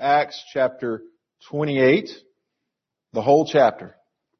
Acts chapter 28, the whole chapter.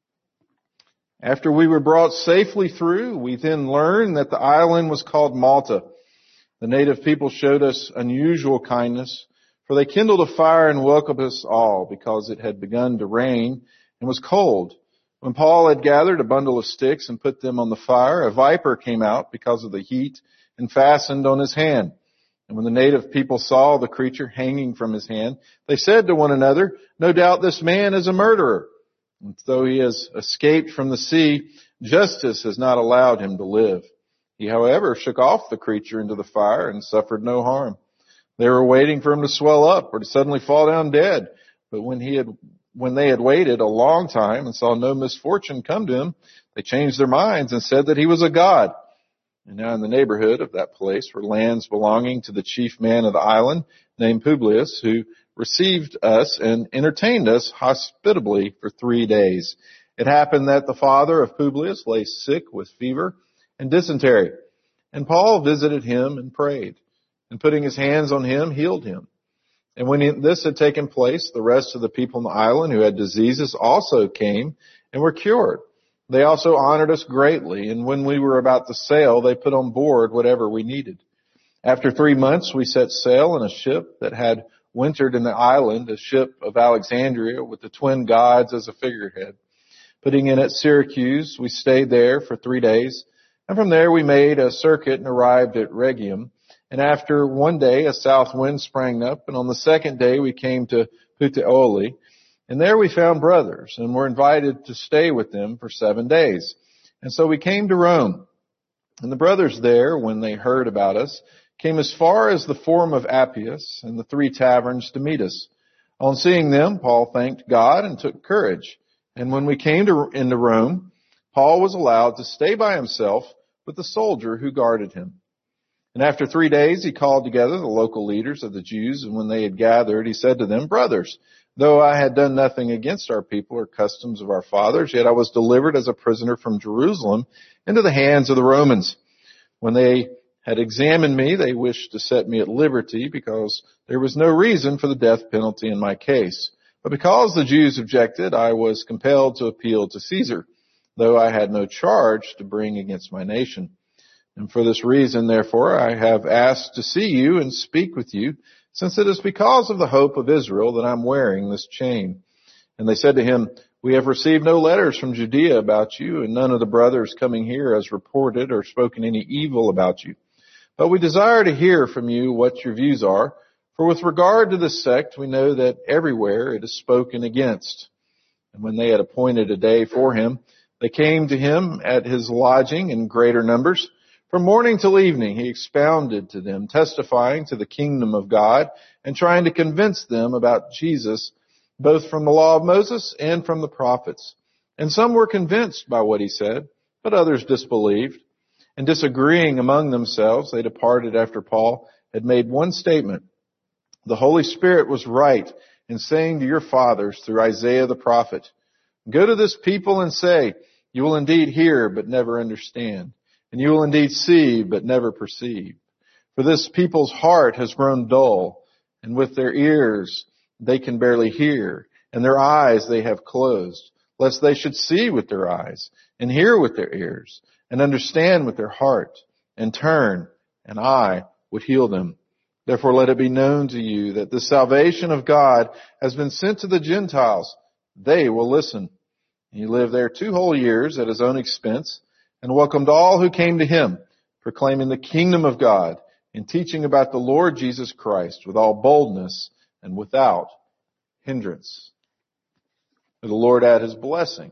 After we were brought safely through, we then learned that the island was called Malta. The native people showed us unusual kindness, for they kindled a fire and welcomed us all, because it had begun to rain and was cold. When Paul had gathered a bundle of sticks and put them on the fire, a viper came out because of the heat and fastened on his hand. And when the native people saw the creature hanging from his hand, they said to one another, "No doubt this man is a murderer. And though he has escaped from the sea, justice has not allowed him to live." He, however, shook off the creature into the fire and suffered no harm. They were waiting for him to swell up or to suddenly fall down dead. But when they had waited a long time and saw no misfortune come to him, they changed their minds and said that he was a god. And now in the neighborhood of that place were lands belonging to the chief man of the island, named Publius, who received us and entertained us hospitably for 3 days. It happened that the father of Publius lay sick with fever and dysentery, and Paul visited him and prayed, and putting his hands on him, healed him. And when this had taken place, the rest of the people in the island who had diseases also came and were cured. They also honored us greatly, and when we were about to sail, they put on board whatever we needed. After 3 months, we set sail in a ship that had wintered in the island, a ship of Alexandria with the twin gods as a figurehead. Putting in at Syracuse, we stayed there for 3 days, and from there we made a circuit and arrived at Rhegium. And after 1 day, a south wind sprang up, and on the second day we came to Puteoli. And there we found brothers, and were invited to stay with them for 7 days. And so we came to Rome. And the brothers there, when they heard about us, came as far as the Forum of Appius and the 3 taverns to meet us. On seeing them, Paul thanked God and took courage. And when we came into Rome, Paul was allowed to stay by himself with the soldier who guarded him. And after 3 days, he called together the local leaders of the Jews, and when they had gathered, he said to them, "Brothers, though I had done nothing against our people or customs of our fathers, yet I was delivered as a prisoner from Jerusalem into the hands of the Romans. When they had examined me, they wished to set me at liberty, because there was no reason for the death penalty in my case. But because the Jews objected, I was compelled to appeal to Caesar, though I had no charge to bring against my nation. And for this reason, therefore, I have asked to see you and speak with you, since it is because of the hope of Israel that I'm wearing this chain." And they said to him, "We have received no letters from Judea about you, and none of the brothers coming here has reported or spoken any evil about you. But we desire to hear from you what your views are, for with regard to this sect, we know that everywhere it is spoken against." And when they had appointed a day for him, they came to him at his lodging in greater numbers. From morning till evening, he expounded to them, testifying to the kingdom of God and trying to convince them about Jesus, both from the law of Moses and from the prophets. And some were convinced by what he said, but others disbelieved. And disagreeing among themselves, they departed after Paul had made one statement: "The Holy Spirit was right in saying to your fathers through Isaiah the prophet, 'Go to this people and say, you will indeed hear, but never understand. And you will indeed see, but never perceive. For this people's heart has grown dull, and with their ears they can barely hear, and their eyes they have closed, lest they should see with their eyes, and hear with their ears, and understand with their heart, and turn, and I would heal them. Therefore let it be known to you that the salvation of God has been sent to the Gentiles. They will listen.' And he lived there 2 whole years at his own expense, and welcomed all who came to him, proclaiming the kingdom of God and teaching about the Lord Jesus Christ with all boldness and without hindrance." May the Lord add his blessing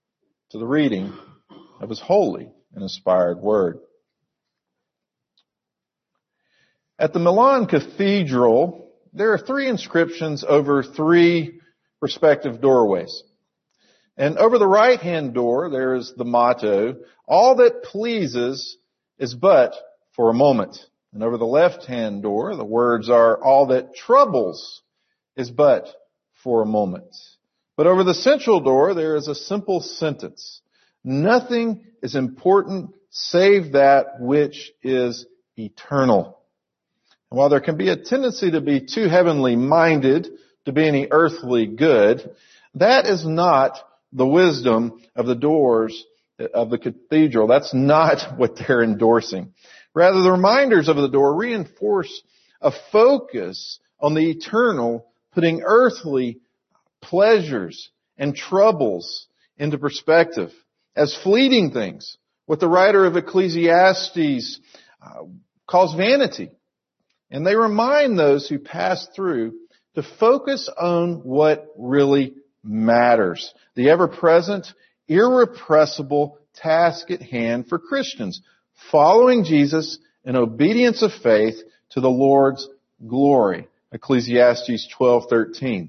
to the reading of his holy and inspired word. At the Milan Cathedral, there are 3 inscriptions over 3 respective doorways. And over the right-hand door, there is the motto, "All that pleases is but for a moment." And over the left-hand door, the words are, "All that troubles is but for a moment." But over the central door, there is a simple sentence, "Nothing is important save that which is eternal." And while there can be a tendency to be too heavenly minded to be any earthly good. That is not the wisdom of the doors of the cathedral. That's not what they're endorsing. Rather, the reminders of the door reinforce a focus on the eternal, putting earthly pleasures and troubles into perspective as fleeting things. What the writer of Ecclesiastes calls vanity. And they remind those who pass through to focus on what really matters. The ever-present, irrepressible task at hand for Christians, following Jesus in obedience of faith to the Lord's glory. Ecclesiastes 12:13.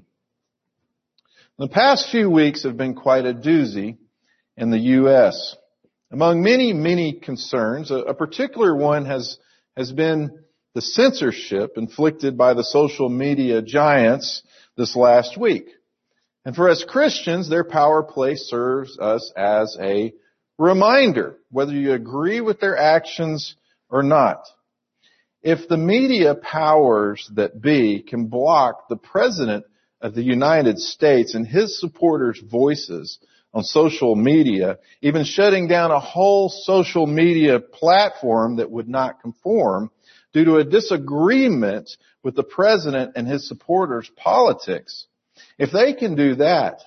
The past few weeks have been quite a doozy in the U.S. Among many concerns, a particular one has been the censorship inflicted by the social media giants this last week. And for us Christians, their power play serves us as a reminder, whether you agree with their actions or not. If the media powers that be can block the President of the United States and his supporters' voices on social media, even shutting down a whole social media platform that would not conform due to a disagreement with the President and his supporters' politics, if they can do that,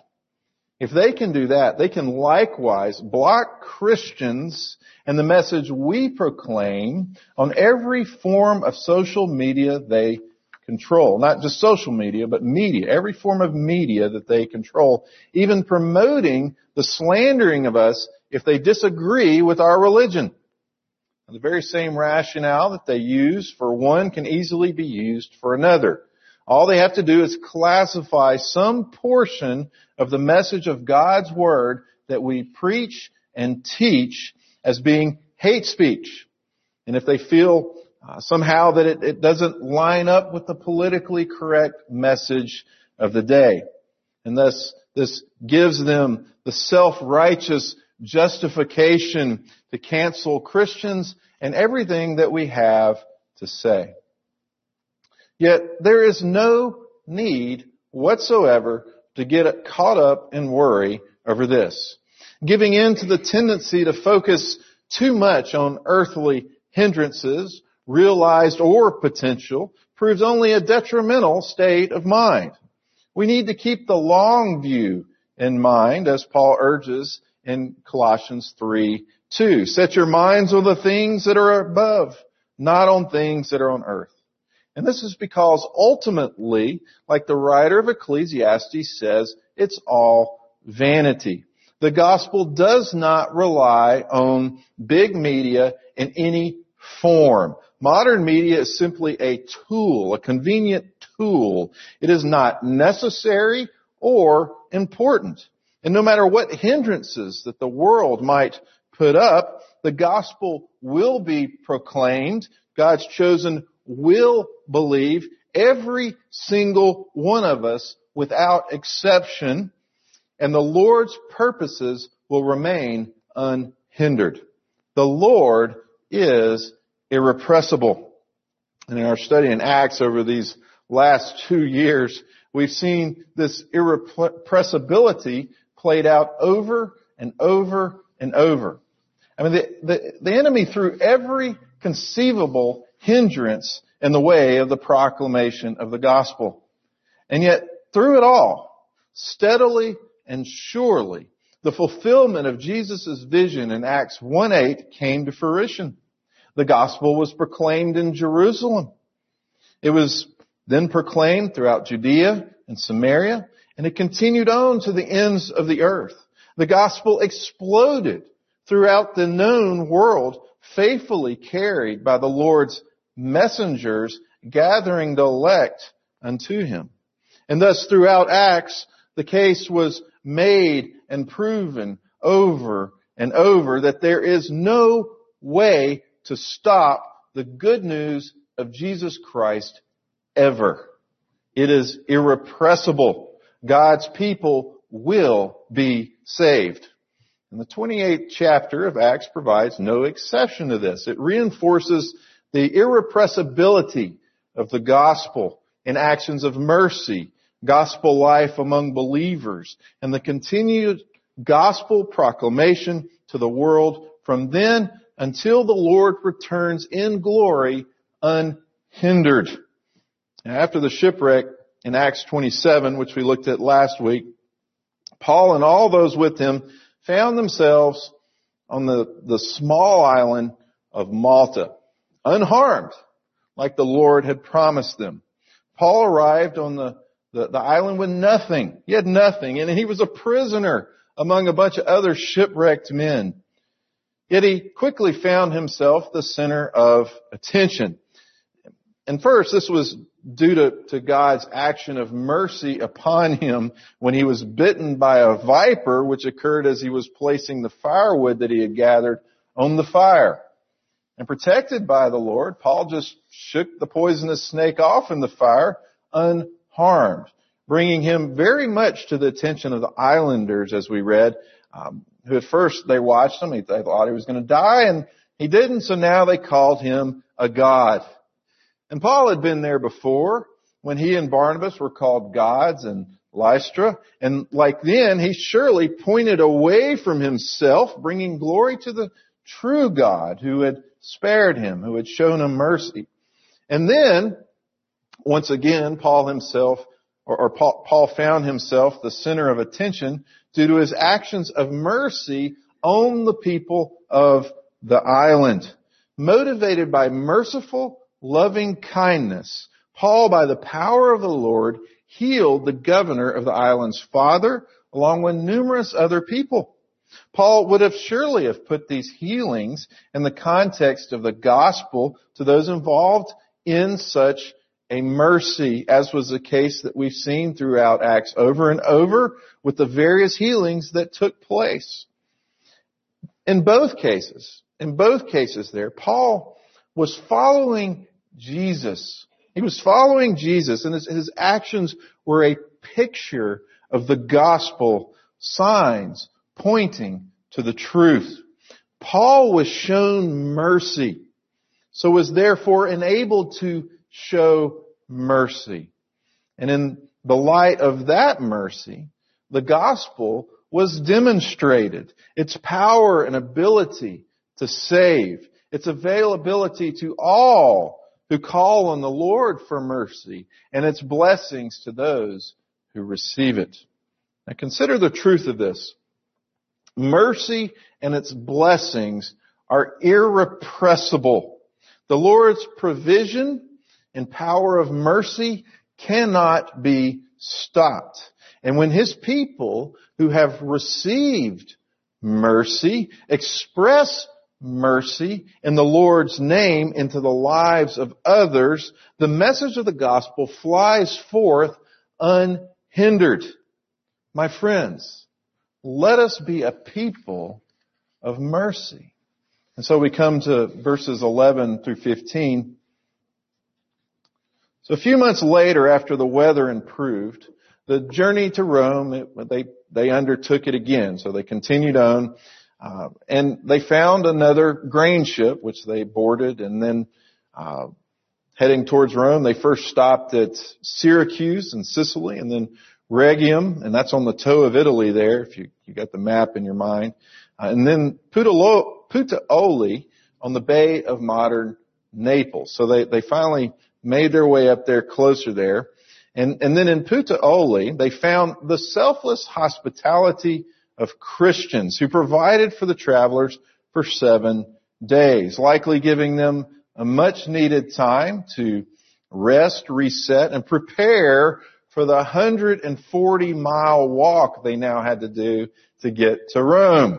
they can likewise block Christians and the message we proclaim on every form of social media they control. Not just social media, but media. Every form of media that they control. Even promoting the slandering of us if they disagree with our religion. The very same rationale that they use for one can easily be used for another. All they have to do is classify some portion of the message of God's Word that we preach and teach as being hate speech. And if they feel somehow that it doesn't line up with the politically correct message of the day. And thus, this gives them the self-righteous justification to cancel Christians and everything that we have to say. Yet, there is no need whatsoever to get caught up in worry over this. Giving in to the tendency to focus too much on earthly hindrances, realized or potential, proves only a detrimental state of mind. We need to keep the long view in mind, as Paul urges in Colossians 3:2. Set your minds on the things that are above, not on things that are on earth. And this is because ultimately, like the writer of Ecclesiastes says, it's all vanity. The gospel does not rely on big media in any form. Modern media is simply a tool, a convenient tool. It is not necessary or important. And no matter what hindrances that the world might put up, the gospel will be proclaimed. God's chosen will believe, every single one of us without exception, and the Lord's purposes will remain unhindered. The Lord is irrepressible. And in our study in Acts over these last 2 years, we've seen this irrepressibility played out over and over and over. I mean, the enemy threw every conceivable hindrance in the way of the proclamation of the gospel. And yet, through it all, steadily and surely, the fulfillment of Jesus' vision in Acts 1:8 came to fruition. The gospel was proclaimed in Jerusalem. It was then proclaimed throughout Judea and Samaria, and it continued on to the ends of the earth. The gospel exploded throughout the known world, faithfully carried by the Lord's messengers, gathering the elect unto Him. And thus throughout Acts, the case was made and proven over and over that there is no way to stop the good news of Jesus Christ ever. It is irrepressible. God's people will be saved. And the 28th chapter of Acts provides no exception to this. It reinforces the irrepressibility of the gospel in actions of mercy, gospel life among believers and the continued gospel proclamation to the world from then until the Lord returns in glory unhindered. After the shipwreck in Acts 27, which we looked at last week, Paul and all those with him found themselves on the small island of Malta, unharmed, like the Lord had promised them. Paul arrived on the island with nothing. He had nothing, and he was a prisoner among a bunch of other shipwrecked men. Yet he quickly found himself the center of attention. And first, this was due to God's action of mercy upon him when he was bitten by a viper, which occurred as he was placing the firewood that he had gathered on the fire. And protected by the Lord, Paul just shook the poisonous snake off in the fire unharmed, bringing him very much to the attention of the islanders, as we read, who at first they watched him. They thought he was going to die, and he didn't, so now they called him a god. And Paul had been there before when he and Barnabas were called gods in Lystra. And like then, he surely pointed away from himself, bringing glory to the true God who had spared him, who had shown him mercy. And then, once again, Paul found himself the center of attention due to his actions of mercy on the people of the island. Motivated by merciful, loving kindness, Paul, by the power of the Lord, healed the governor of the island's father, along with numerous other people. Paul would have surely have put these healings in the context of the gospel to those involved in such a mercy, as was the case that we've seen throughout Acts over and over with the various healings that took place. In both cases there, Paul was following Jesus. He was following Jesus, and his actions were a picture of the gospel, signs pointing to the truth. Paul was shown mercy, so was therefore enabled to show mercy. And in the light of that mercy, the gospel was demonstrated. Its power and ability to save, its availability to all who call on the Lord for mercy, and its blessings to those who receive it. Now consider the truth of this. Mercy and its blessings are irrepressible. The Lord's provision and power of mercy cannot be stopped. And when His people who have received mercy express mercy in the Lord's name into the lives of others, the message of the gospel flies forth unhindered. My friends, let us be a people of mercy. And so we come to verses 11 through 15. So a few months later, after the weather improved, the journey to Rome, they undertook it again. So they continued on. And they found another grain ship, which they boarded, and then heading towards Rome, they first stopped at Syracuse in Sicily, and then Rhegium, and that's on the toe of Italy there, if you got the map in your mind, and then Puteoli on the bay of modern Naples. So they finally made their way up there, closer there. And then in Puteoli, they found the selfless hospitality of Christians who provided for the travelers for 7 days, likely giving them a much needed time to rest, reset, and prepare for the 140-mile walk they now had to do to get to Rome.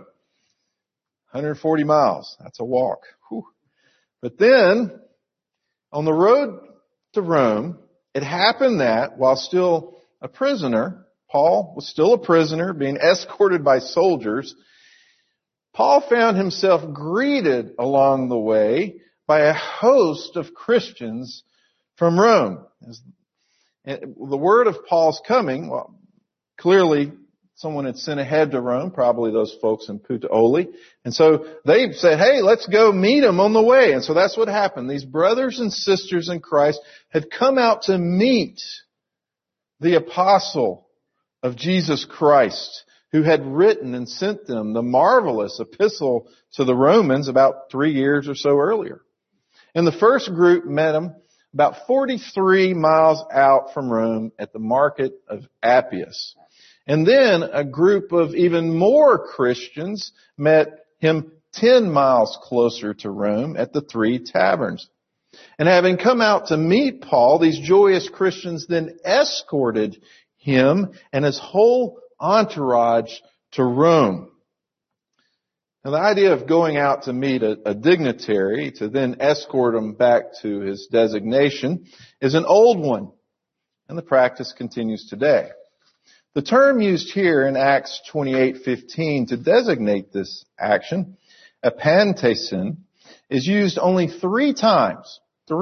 140 miles, that's a walk. Whew. But then, on the road to Rome, it happened that while still a prisoner, Paul was still a prisoner being escorted by soldiers, Paul found himself greeted along the way by a host of Christians from Rome. And the word of Paul's coming, well, clearly someone had sent ahead to Rome, probably those folks in Puteoli. And so they said, hey, let's go meet him on the way. And so that's what happened. These brothers and sisters in Christ had come out to meet the apostle of Jesus Christ, who had written and sent them the marvelous epistle to the Romans about 3 years or so earlier. And the first group met him about 43 miles out from Rome at the market of Appius. And then a group of even more Christians met him 10 miles closer to Rome at the Three Taverns. And having come out to meet Paul, these joyous Christians then escorted him and his whole entourage to Rome. Now, the idea of going out to meet a dignitary to then escort him back to his designation is an old one, and the practice continues today. The term used here in Acts 28:15 to designate this action, epantesin, is used only three times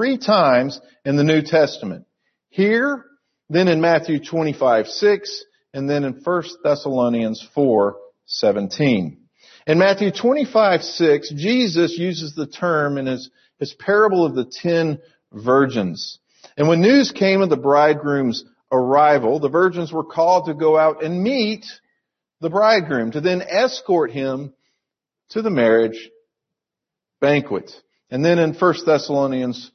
in the New Testament. Here, then in Matthew 25:6, and then in 1 Thessalonians 4:17. In Matthew 25:6, Jesus uses the term in his parable of the 10 virgins. And when news came of the bridegroom's arrival, the virgins were called to go out and meet the bridegroom, to then escort him to the marriage banquet. And then in 1 Thessalonians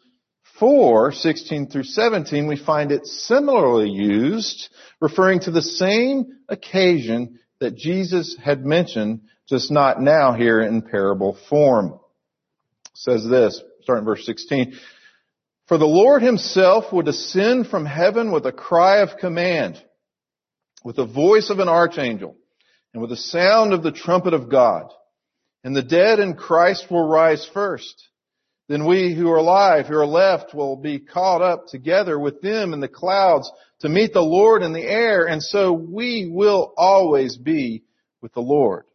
4:16 through 17, we find it similarly used, referring to the same occasion that Jesus had mentioned, just not now here in parable form. It says this, starting in verse 16. For the Lord himself will descend from heaven with a cry of command, with the voice of an archangel, and with the sound of the trumpet of God. And the dead in Christ will rise first. Then we who are alive, who are left, will be caught up together with them in the clouds to meet the Lord in the air, and so we will always be with the Lord.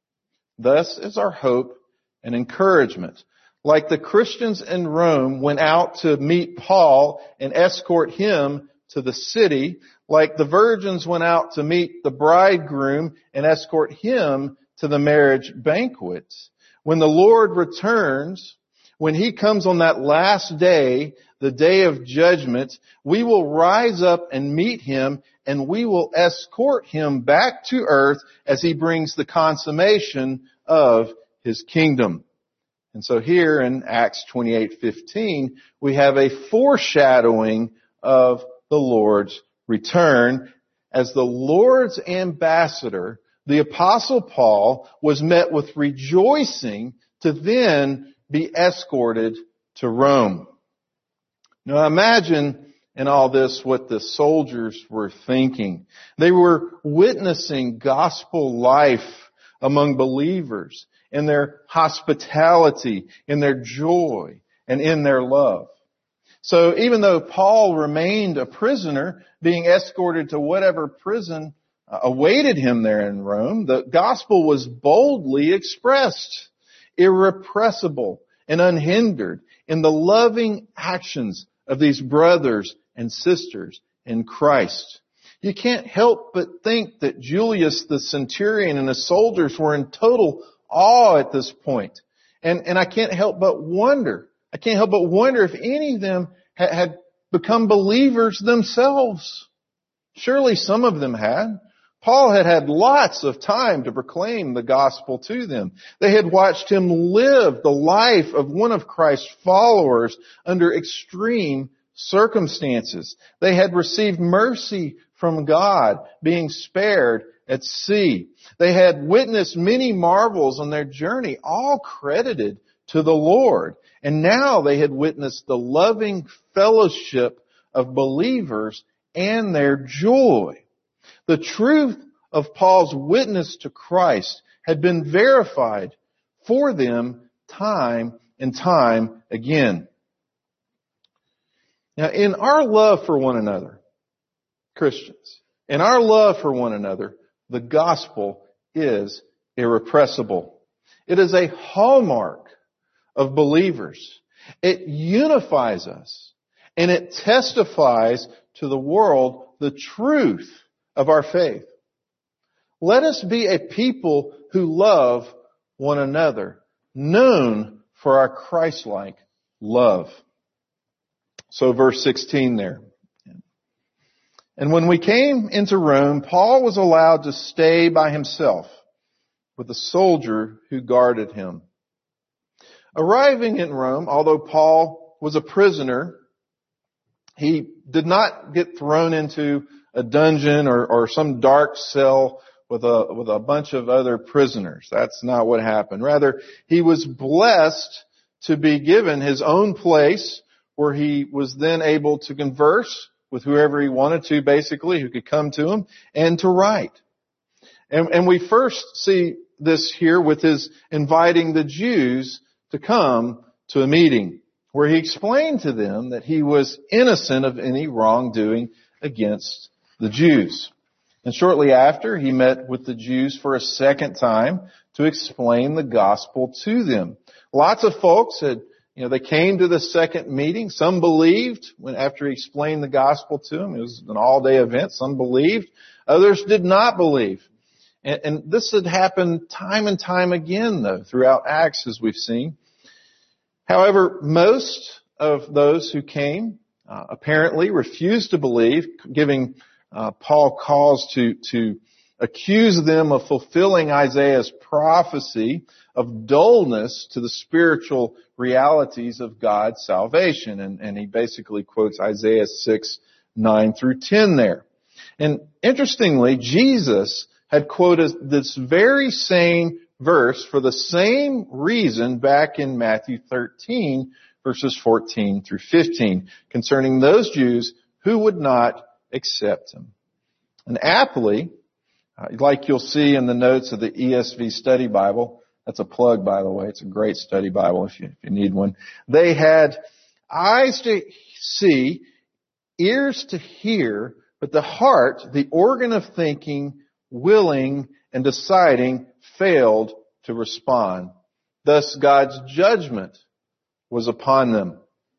Thus is our hope and encouragement. Like the Christians in Rome went out to meet Paul and escort him to the city, like the virgins went out to meet the bridegroom and escort him to the marriage banquet. When the Lord returns, when he comes on that last day, the day of judgment, we will rise up and meet him, and we will escort him back to earth as he brings the consummation of his kingdom. And so here in Acts 28:15, we have a foreshadowing of the Lord's return, as the Lord's ambassador, the Apostle Paul, was met with rejoicing to then be escorted to Rome. Now imagine in all this what the soldiers were thinking. They were witnessing gospel life among believers in their hospitality, in their joy, and in their love. So even though Paul remained a prisoner, being escorted to whatever prison awaited him there in Rome, the gospel was boldly expressed, irrepressible and unhindered in the loving actions of these brothers and sisters in Christ. You can't help but think that Julius the centurion and his soldiers were in total awe at this point. And I can't help but wonder if any of them had become believers themselves. Surely some of them had. Paul had had lots of time to proclaim the gospel to them. They had watched him live the life of one of Christ's followers under extreme circumstances. They had received mercy from God, being spared at sea. They had witnessed many marvels on their journey, all credited to the Lord. And now they had witnessed the loving fellowship of believers and their joy. The truth of Paul's witness to Christ had been verified for them time and time again. Now, in our love for one another, Christians, in our love for one another, the gospel is irrepressible. It is a hallmark of believers. It unifies us, and it testifies to the world the truth of our faith. Let us be a people who love one another, known for our Christ-like love. So verse 16 there. And when we came into Rome, Paul was allowed to stay by himself with a soldier who guarded him. Arriving in Rome, although Paul was a prisoner, he did not get thrown into a dungeon or some dark cell with a bunch of other prisoners. That's not what happened. Rather, he was blessed to be given his own place where he was then able to converse with whoever he wanted to, basically, who could come to him, and to write. And we first see this here with his inviting the Jews to come to a meeting where he explained to them that he was innocent of any wrongdoing against the Jews. And shortly after, he met with the Jews for a second time to explain the gospel to them. Lots of folks they came to the second meeting. Some believed after he explained the gospel to them. It was an all-day event. Some believed. Others did not believe. And this had happened time and time again, though, throughout Acts, as we've seen. However, most of those who came apparently refused to believe, giving Paul cause to accuse them of fulfilling Isaiah's prophecy of dullness to the spiritual realities of God's salvation. And he basically quotes Isaiah 6, 9 through 10 there. And interestingly, Jesus had quoted this very same verse for the same reason back in Matthew 13, verses 14 through 15, concerning those Jews who would not accept him. And aptly, like you'll see in the notes of the ESV Study Bible, that's a plug, by the way. It's a great study Bible if you need one. They had eyes to see, ears to hear, but the heart, the organ of thinking, willing, and deciding failed to respond. Thus, God's judgment was upon them.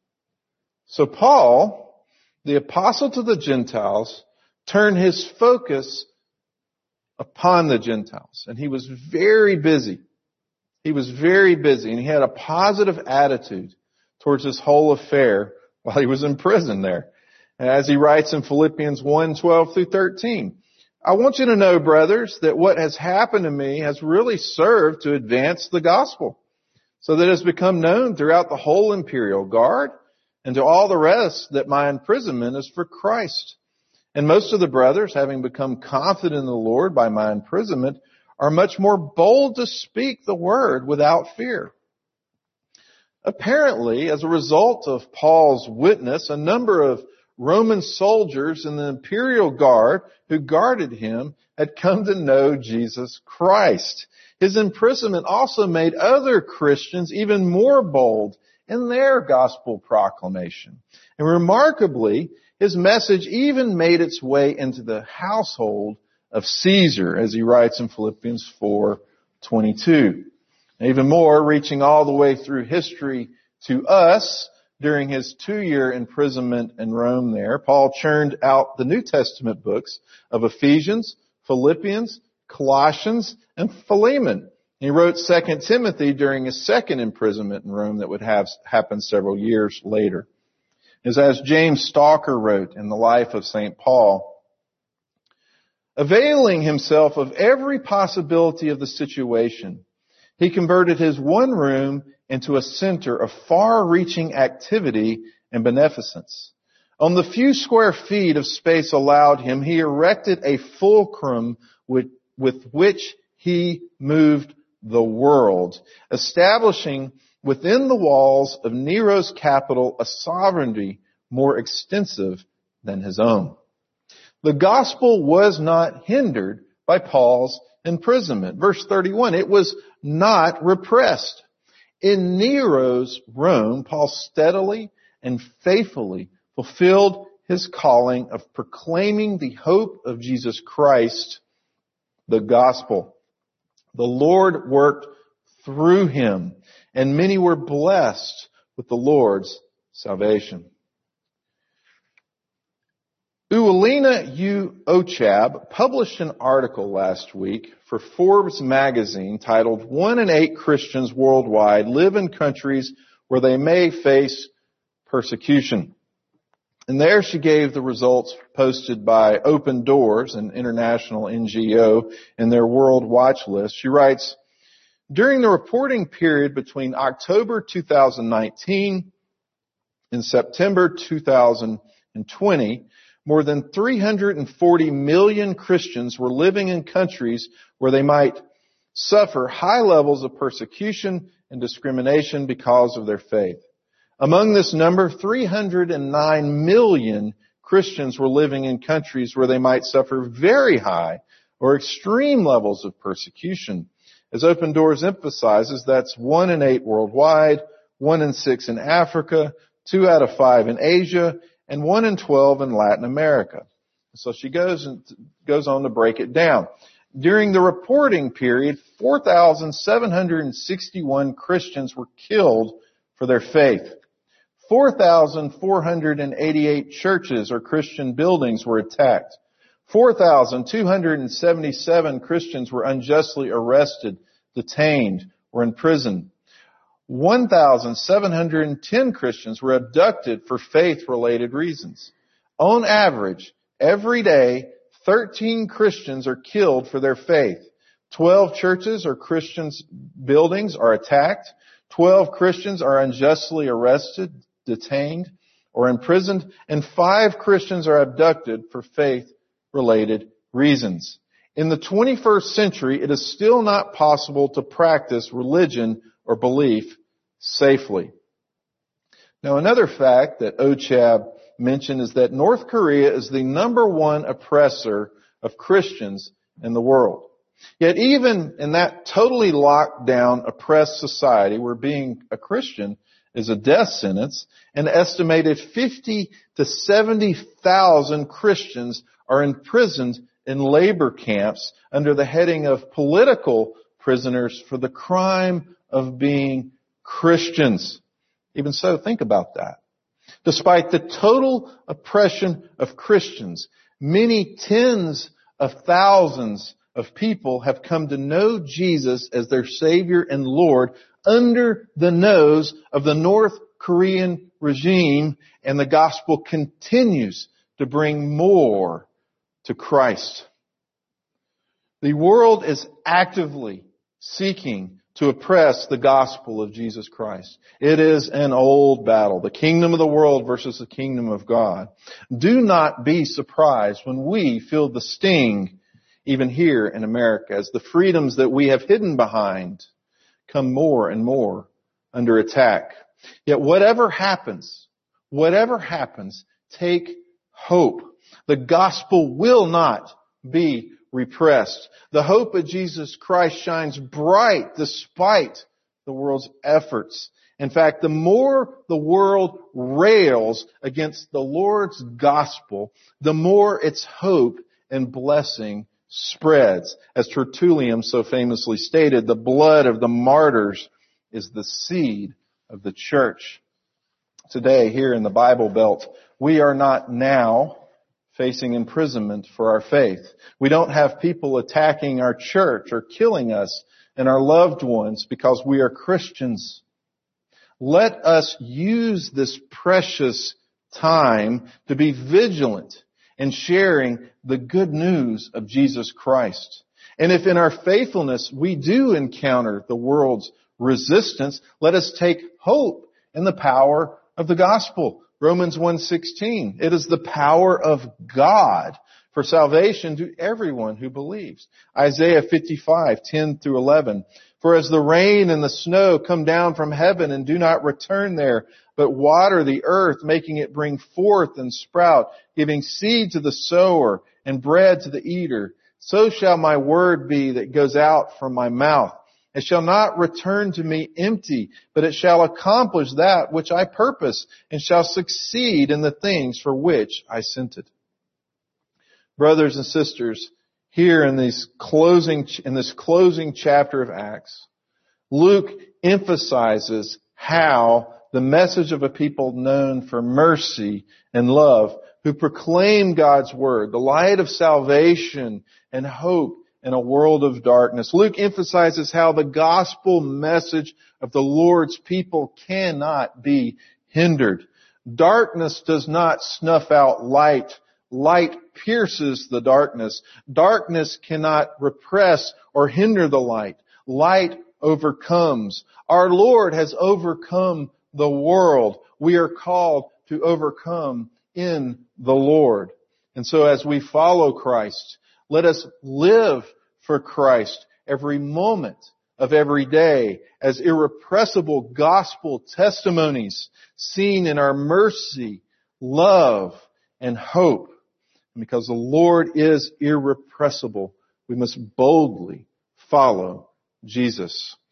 So Paul, the apostle to the Gentiles, turned his focus upon the Gentiles. And he was very busy. He was very busy, and he had a positive attitude towards this whole affair while he was in prison there. And as he writes in Philippians 1, 12 through 13, I want you to know, brothers, that what has happened to me has really served to advance the gospel, so that it has become known throughout the whole imperial guard and to all the rest that my imprisonment is for Christ. And most of the brothers, having become confident in the Lord by my imprisonment, are much more bold to speak the word without fear. Apparently, as a result of Paul's witness, a number of Roman soldiers in the imperial guard who guarded him had come to know Jesus Christ. His imprisonment also made other Christians even more bold in their gospel proclamation. And remarkably, his message even made its way into the household of Caesar, as he writes in Philippians 4:22. Even more, reaching all the way through history to us during his 2-year imprisonment in Rome there, Paul churned out the New Testament books of Ephesians, Philippians, Colossians, and Philemon. He wrote 2 Timothy during his second imprisonment in Rome that would have happened several years later. As James Stalker wrote in the life of St. Paul, availing himself of every possibility of the situation, he converted his one room into a center of far-reaching activity and beneficence. On the few square feet of space allowed him, he erected a fulcrum with which he moved the world, establishing within the walls of Nero's capital a sovereignty more extensive than his own. The gospel was not hindered by Paul's imprisonment. Verse 31, it was not repressed. In Nero's Rome, Paul steadily and faithfully fulfilled his calling of proclaiming the hope of Jesus Christ, the gospel. The Lord worked through him, and many were blessed with the Lord's salvation. Uwalina U. Ochab published an article last week for Forbes magazine titled 1 in 8 Christians Worldwide Live in Countries Where They May Face Persecution. And there she gave the results posted by Open Doors, an international NGO, in their World Watch List. She writes, during the reporting period between October 2019 and September 2020, more than 340 million Christians were living in countries where they might suffer high levels of persecution and discrimination because of their faith. Among this number, 309 million Christians were living in countries where they might suffer very high or extreme levels of persecution. As Open Doors emphasizes, that's 1 in 8 worldwide, 1 in 6 in Africa, 2 out of 5 in Asia, and 1 in 12 in Latin America. So she goes on to break it down. During the reporting period, 4,761 Christians were killed for their faith. 4,488 churches or Christian buildings were attacked. 4,277 Christians were unjustly arrested, detained, or imprisoned. 1,710 Christians were abducted for faith-related reasons. On average, every day, 13 Christians are killed for their faith. 12 churches or Christians' buildings are attacked. 12 Christians are unjustly arrested, detained, or imprisoned. And 5 Christians are abducted for faith-related reasons. In the 21st century, it is still not possible to practice religion or belief safely. Now, another fact that OCHAB mentioned is that North Korea is the number 1 oppressor of Christians in the world. Yet even in that totally locked down, oppressed society where being a Christian is a death sentence, an estimated 50 to 70,000 Christians are imprisoned in labor camps under the heading of political prisoners for the crime of being Christians. Even so, think about that. Despite the total oppression of Christians, many tens of thousands of people have come to know Jesus as their Savior and Lord under the nose of the North Korean regime, and the gospel continues to bring more to Christ. The world is actively seeking to oppress the gospel of Jesus Christ. It is an old battle, the kingdom of the world versus the kingdom of God. Do not be surprised when we feel the sting, even here in America, as the freedoms that we have hidden behind come more and more under attack. Yet whatever happens, take hope. The gospel will not be repressed. The hope of Jesus Christ shines bright despite the world's efforts. In fact, the more the world rails against the Lord's gospel, the more its hope and blessing spreads. As Tertullian so famously stated, the blood of the martyrs is the seed of the church. Today, here in the Bible Belt, we are not now facing imprisonment for our faith. We don't have people attacking our church or killing us and our loved ones because we are Christians. Let us use this precious time to be vigilant in sharing the good news of Jesus Christ. And if in our faithfulness we do encounter the world's resistance, let us take hope in the power of the gospel. Romans 1:16. It is the power of God for salvation to everyone who believes. Isaiah 55:10 through 11. For as the rain and the snow come down from heaven and do not return there, but water the earth, making it bring forth and sprout, giving seed to the sower and bread to the eater, so shall my word be that goes out from my mouth. It shall not return to me empty, but it shall accomplish that which I purpose, and shall succeed in the things for which I sent it. Brothers and sisters, here in this closing chapter of Acts, Luke emphasizes how the message of a people known for mercy and love, who proclaim God's word, the light of salvation and hope in a world of darkness. Luke emphasizes how the gospel message of the Lord's people cannot be hindered. Darkness does not snuff out light. Light pierces the darkness. Darkness cannot repress or hinder the light. Light overcomes. Our Lord has overcome the world. We are called to overcome in the Lord. And so as we follow Christ, let us live for Christ every moment of every day as irrepressible gospel testimonies seen in our mercy, love, and hope. And because the Lord is irrepressible, we must boldly follow Jesus.